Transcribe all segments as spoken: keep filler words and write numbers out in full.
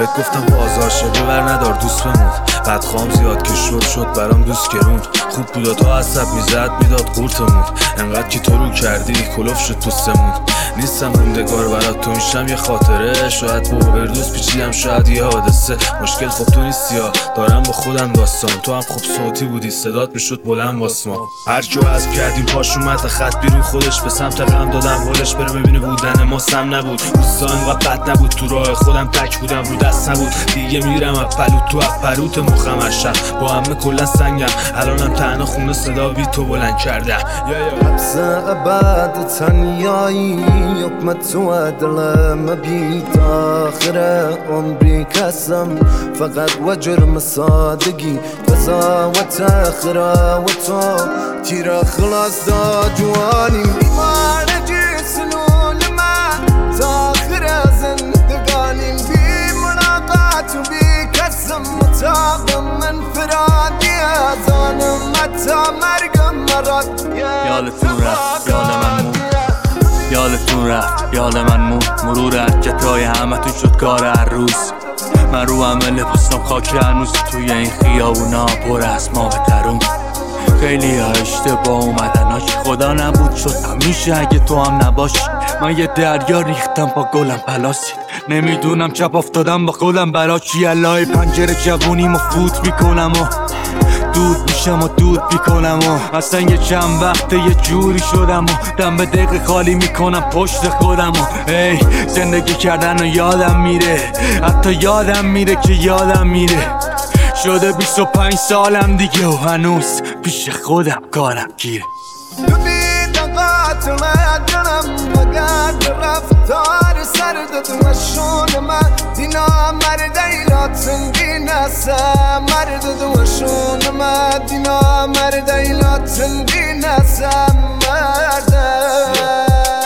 بهت گفتم بازار شه ببر ندار دوست بمون. بدخوام زیاد که شد شد برام دوست گرون. خوب بودا تا عصب میزد میداد قورتمون. انقدر که تو رو کردی کلوف شد پوستمون. نیستم موندگار برات تو میشم یه خاطره. شاید با اووردوز پیچیدم شاید یه حادثه. مشکل خب تو نیستی ها دارم با خودم داستان. تو هم خب صوتی بودی صدات میشد بلند واسه ما. هر کیو حذف کردیم پاش اومد خط بیرون خودش به سمت غم دادم ولش بره ببینه بودن ما سم نبود. روزا انقدر بد نبود تو راه خودم تک بودم رو دست نبود. دیگه میرم از پلوت تو از پروت مخم هر شب با همه کلا سنگم. الانم تنها خونه صدا بی تو بلند کرده. حبس ابد تنیایی حکمت تو دلم بید آخر عمری کسم فقط و جرم سادگی قضاوت اخره و تو تیر خلاص دا جوانی بیمار جسنون من تا آخر زندگانیم بی ملاقات و بی کسم متاقم من فرادی ازانم حتی مرگم مراد. یالتون رفت یال من مون یالتون رفت یال من مون مرور حرکتای همتون شد کار هر روز. من رو همه لباسم خاکی هنوز توی این خیابونا پر از ما بترون. خیلی ها اشتباه اومدناش خدا نبود شد همیشه اگه تو هم نباشی. من یه دریا ریختم با گلم پلاسید نمیدونم چپ افتادم با خودم برا چی. الهی پنجره جوونیمو فوت میکنم و دود میشم و دود میکنم و اصلا یه چند وقته یه جوری شدم و دم به دقیقه خالی میکنم پشت خودم و ای زندگی کردن و یادم میره حتی یادم میره که یادم میره. شده بیست و پنج سالم دیگه و هنوز پیش خودم کارم گیره. تو دیدن قاتل دلم مگر رفتار سر داد مشون من دینا مرد ایلات سنگین هستم مرد دوشون من دینا مرد ایلات سنگین هستم مرد.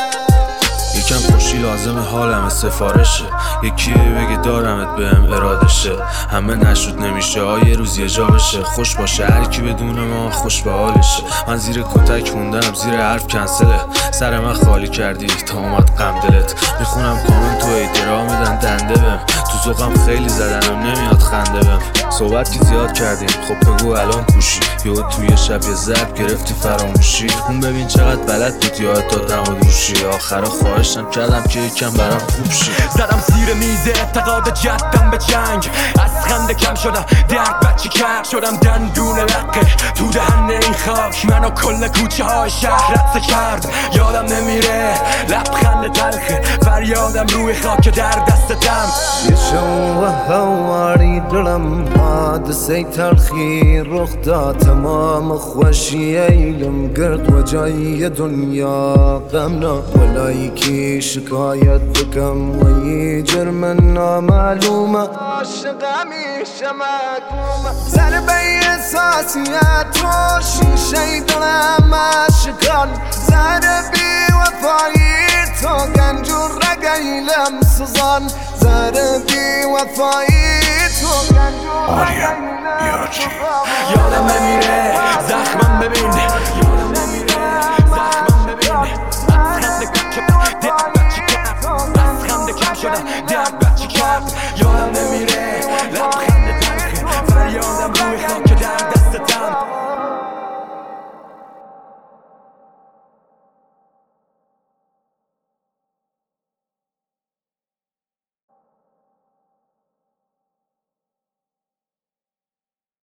یکم خوشی لازم حالم سفارشه. یکی بگه دارمت بهم اراده شه. همه نشد نمیشه ها یه روز یه جا بشه. خوش باشه هر کی بدون ما خوش به حالشه. من زیر کتک موندم زیر حرف کنسله. سر من خالی کردی تا اومد غم دلت. میخونم کامنت تو ایترا میدن دنده بهم. تو ذوقم خیلی زدنم نمیاد خنده بهم. صحبت که زیاد کردیم خب بگو الان کوشی. یهو توی شب یه ضرب گرفتی فراموشی. اون ببین چقدر بلد بود یاد دادم و دوشی. آخرا خواهشم کردم که یکم برام خوب شی. زدم زیر میز اعتقاد جدم به جنگ. از خنده کم شدم درد بچه کرد شدم دندون لقه تو دهن این خاک. منو کل کوچه های شهر رد کرد. یادم نمیره لبخند تلخه فریادم روی خاک در دستم. یه شو هواری دلم حادثه تلخی رخ داد تمام خوشی ایلم گرد و جای دنیا غمنا ولایی که شکایت بکم و یه جرم نامعلومه عاشق میشه مکومه ضربه احساسیت و شیشه دلم اشکان ضربی وفایی تو گنج و رگیلم سوزان ضربی وفایی تو گنج و رگیلم سوزان. یادم نمیره زخمم ببین یادم نمیره زخمم ببین. از خنده کم شدم درد بچه کرد از خنده کم شدم درد بچه کرد. یادم نمیره لبخند